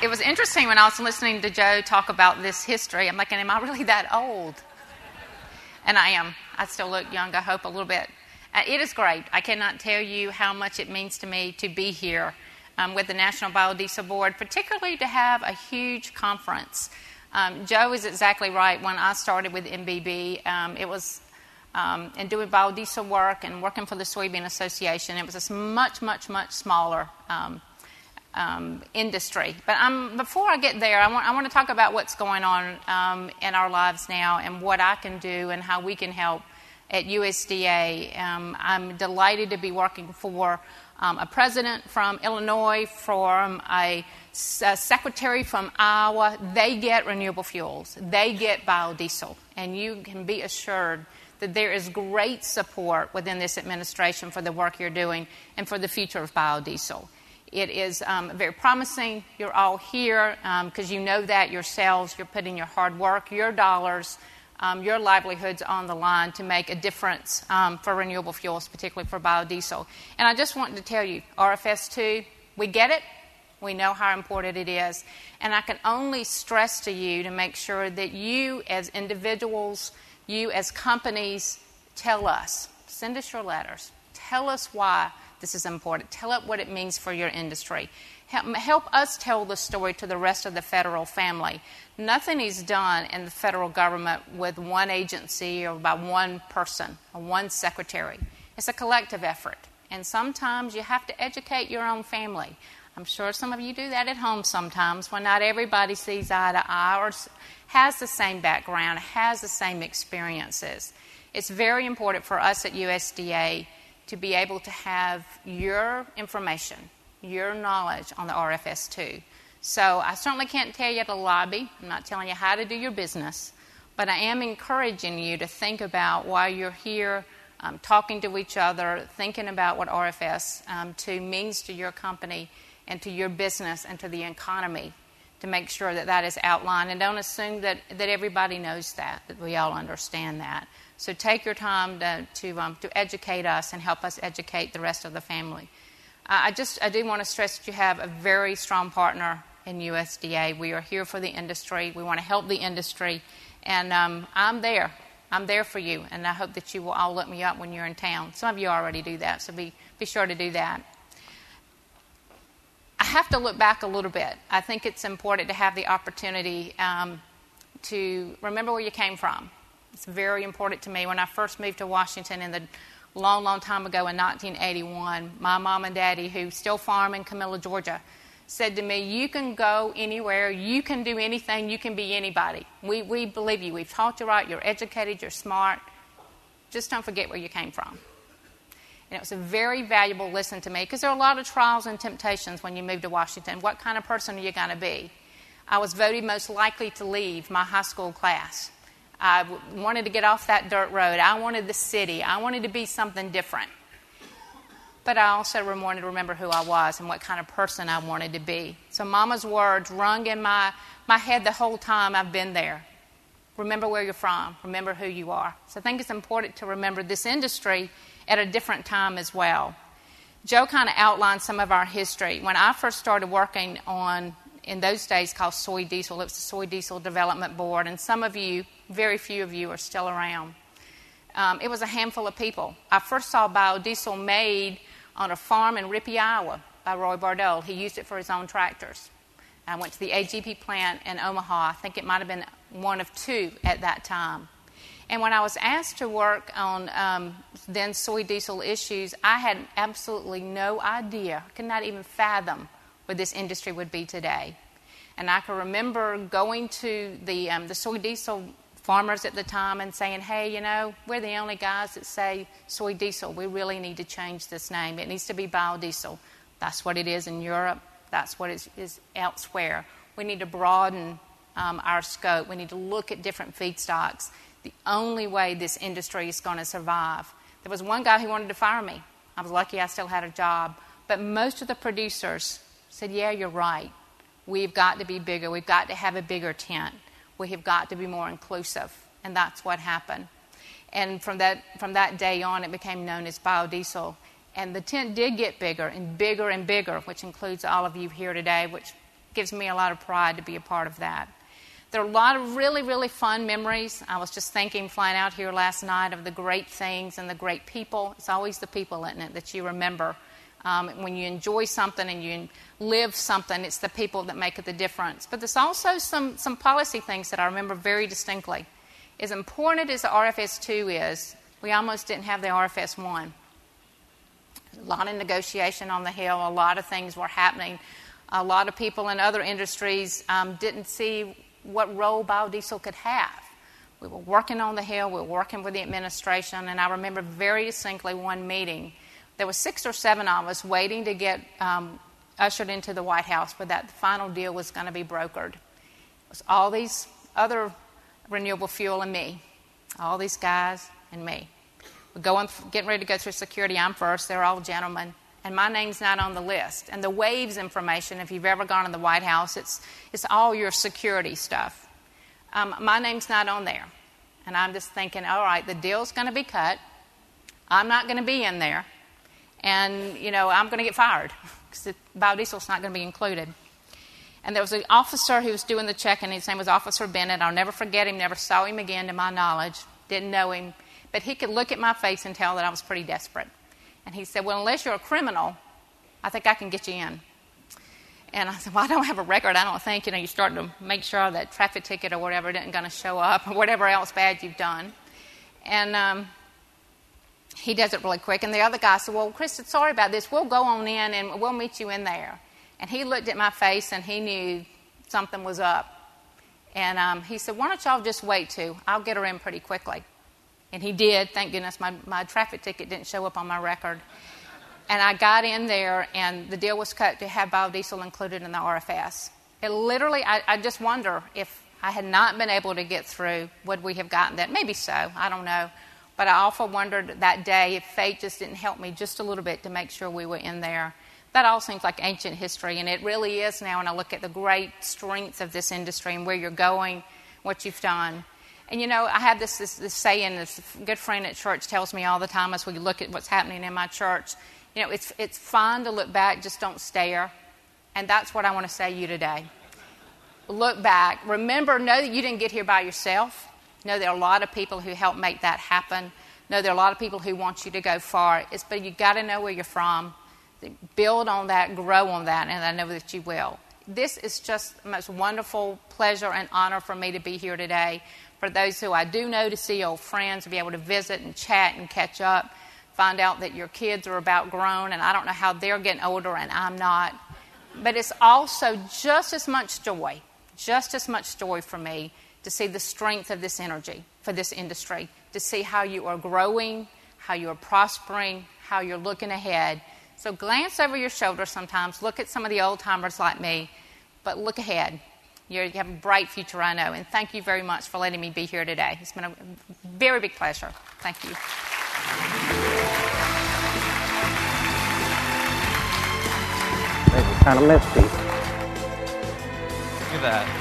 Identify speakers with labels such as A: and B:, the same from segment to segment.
A: it was interesting when I was listening to Joe talk about this history. I'm like, am I really that old? And I am. I still look young, I hope, a little bit. It is great. I cannot tell you how much it means to me to be here with the National Biodiesel Board, particularly to have a huge conference. Joe is exactly right. When I started with MBB, it was in doing biodiesel work and working for the Soybean Association. It was a much, much, much smaller industry. But before I get there, I want to talk about what's going on in our lives now and what I can do and how we can help at USDA. I'm delighted to be working for a president from Illinois, from a secretary from Iowa. They get renewable fuels. They get biodiesel. And you can be assured that there is great support within this administration for the work you're doing and for the future of biodiesel. It is very promising. You're all here because you know that yourselves. You're putting your hard work, your dollars, your livelihoods on the line to make a difference for renewable fuels, particularly for biodiesel. And I just wanted to tell you, RFS2, we get it. We know how important it is. And I can only stress to you to make sure that you as individuals, you as companies, tell us. Send us your letters. Tell us why this is important. Tell us what it means for your industry. Help us tell the story to the rest of the federal family. Nothing is done in the federal government with one agency or by one person or one secretary. It's a collective effort. And sometimes you have to educate your own family. I'm sure some of you do that at home sometimes when not everybody sees eye to eye or has the same background, has the same experiences. It's very important for us at USDA to be able to have your information, your knowledge on the RFS2. So I certainly can't tell you to lobby. I'm not telling you how to do your business. But I am encouraging you to think about while you're here, talking to each other, thinking about what RFS2 means to your company and to your business and to the economy, to make sure that that is outlined. And don't assume that everybody knows that we all understand that. So take your time to educate us and help us educate the rest of the family. I do want to stress that you have a very strong partner in USDA. We are here for the industry. We want to help the industry. And I'm there. I'm there for you. And I hope that you will all look me up when you're in town. Some of you already do that, so be sure to do that. I have to look back a little bit. I think it's important to have the opportunity to remember where you came from. It's very important to me. When I first moved to Washington in the long, long time ago in 1981, my mom and daddy, who still farm in Camilla, Georgia, said to me, you can go anywhere, you can do anything, you can be anybody. We believe you. We've taught you right, you're educated, you're smart. Just don't forget where you came from. And it was a very valuable lesson to me because there are a lot of trials and temptations when you move to Washington. What kind of person are you going to be? I was voted most likely to leave my high school class. I wanted to get off that dirt road. I wanted the city. I wanted to be something different. But I also wanted to remember who I was and what kind of person I wanted to be. So Mama's words rung in my head the whole time I've been there. Remember where you're from. Remember who you are. So I think it's important to remember this industry at a different time as well. Joe kind of outlined some of our history. When I first started working on, in those days called Soy Diesel, it was the Soy Diesel Development Board, and some of you, very few of you, are still around. It was a handful of people. I first saw biodiesel made on a farm in Rippey, Iowa by Roy Bardole. He used it for his own tractors. I went to the AGP plant in Omaha. I think it might have been one of two at that time. And when I was asked to work on then soy diesel issues, I had absolutely no idea, I could not even fathom where this industry would be today. And I can remember going to the soy diesel farmers at the time and saying, hey, you know, we're the only guys that say soy diesel. We really need to change this name. It needs to be biodiesel. That's what it is in Europe. That's what it is elsewhere. We need to broaden our scope. We need to look at different feedstocks. The only way this industry is going to survive. There was one guy who wanted to fire me. I was lucky I still had a job. But most of the producers said, yeah, you're right. We've got to be bigger. We've got to have a bigger tent. We have got to be more inclusive. And that's what happened. And from that day on, it became known as biodiesel. And the tent did get bigger and bigger and bigger, which includes all of you here today, which gives me a lot of pride to be a part of that. There are a lot of really, really fun memories. I was just thinking, flying out here last night, of the great things and the great people. It's always the people in it that you remember. When you enjoy something and you live something, it's the people that make the difference. But there's also some policy things that I remember very distinctly. As important as the RFS 2 is, we almost didn't have the RFS 1. A lot of negotiation on the Hill. A lot of things were happening. A lot of people in other industries didn't see what role biodiesel could have. We were working on the Hill. We were working with the administration. And I remember very distinctly one meeting. There were 6 or 7 of us waiting to get ushered into the White House where that final deal was going to be brokered. It was all these other renewable fuel and me. All these guys and me. We're getting ready to go through security. I'm first. They're all gentlemen. And my name's not on the list. And the WAVES information, if you've ever gone to the White House, it's all your security stuff. My name's not on there. And I'm just thinking, all right, the deal's going to be cut. I'm not going to be in there. And, I'm going to get fired because biodiesel's not going to be included. And there was an officer who was doing the checking. His name was Officer Bennett. I'll never forget him. Never saw him again to my knowledge. Didn't know him. But he could look at my face and tell that I was pretty desperate. And he said, well, unless you're a criminal, I think I can get you in. And I said, well, I don't have a record. I don't think. You start to make sure that traffic ticket or whatever isn't going to show up or whatever else bad you've done. And he does it really quick. And the other guy said, well, Krista, sorry about this. We'll go on in and we'll meet you in there. And he looked at my face and he knew something was up. And he said, why don't y'all just wait too? I'll get her in pretty quickly. And he did. Thank goodness my traffic ticket didn't show up on my record. And I got in there, and the deal was cut to have biodiesel included in the RFS. It literally, I just wonder if I had not been able to get through, would we have gotten that? Maybe so. I don't know. But I often wondered that day if fate just didn't help me just a little bit to make sure we were in there. That all seems like ancient history, and it really is now when I look at the great strengths of this industry and where you're going, what you've done. And, I have this saying, this good friend at church tells me all the time as we look at what's happening in my church, it's fine to look back, just don't stare. And that's what I want to say to you today. Look back. Remember, know that you didn't get here by yourself. Know there are a lot of people who helped make that happen. Know there are a lot of people who want you to go far. But you've got to know where you're from. Build on that, grow on that, and I know that you will. This is just the most wonderful pleasure and honor for me to be here today. For those who I do know, to see old friends, to be able to visit and chat and catch up, find out that your kids are about grown, and I don't know how they're getting older and I'm not. But it's also just as much joy for me to see the strength of this energy for this industry, to see how you are growing, how you are prospering, how you're looking ahead. So glance over your shoulder sometimes, look at some of the old-timers like me, but look ahead. You have a bright future, I know, and thank you very much for letting me be here today. It's been a very big pleasure. Thank you.
B: It was kind of misty.
C: Look at that.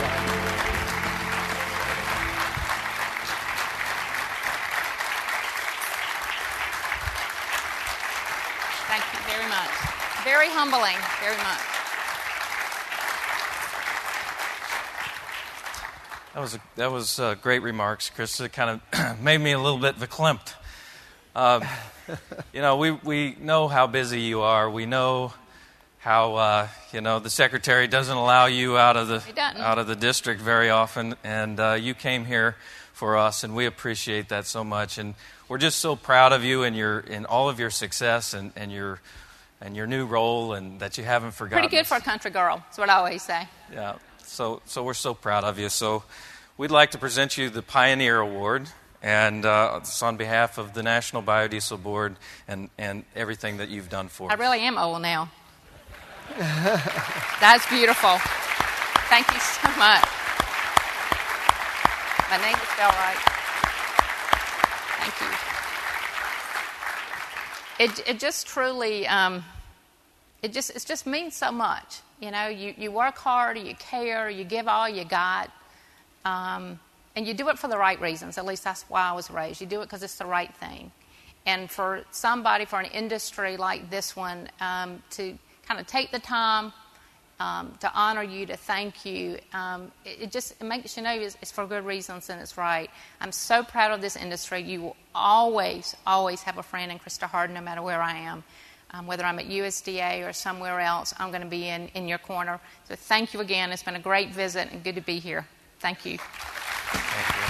A: Thank you very much. Very humbling, very much.
C: That was great remarks, Krista. It kind of made me a little bit verklempt. We know how busy you are. We know how the secretary doesn't allow you out of the district very often, and you came here for us, and we appreciate that so much. And we're just so proud of you and in all of your success and your new role, and that you haven't forgotten.
A: Pretty good for a country girl. That's what I always say.
C: Yeah. So we're so proud of you. So we'd like to present you the Pioneer Award, and it's on behalf of the National Biodiesel Board and everything that you've done for us.
A: I really am old now. That's beautiful. Thank you so much. My name is spelled right. Thank you. It just truly, it just means so much. You work hard, you care, you give all you got, and you do it for the right reasons. At least that's why I was raised. You do it because it's the right thing. And for somebody, for an industry like this one, to kind of take the time, to honor you, to thank you. It makes you know it's for good reasons and it's right. I'm so proud of this industry. You will always, always have a friend in Krista Harden, no matter where I am. Whether I'm at USDA or somewhere else, I'm going to be in your corner. So thank you again. It's been a great visit and good to be here. Thank you.
C: Thank you.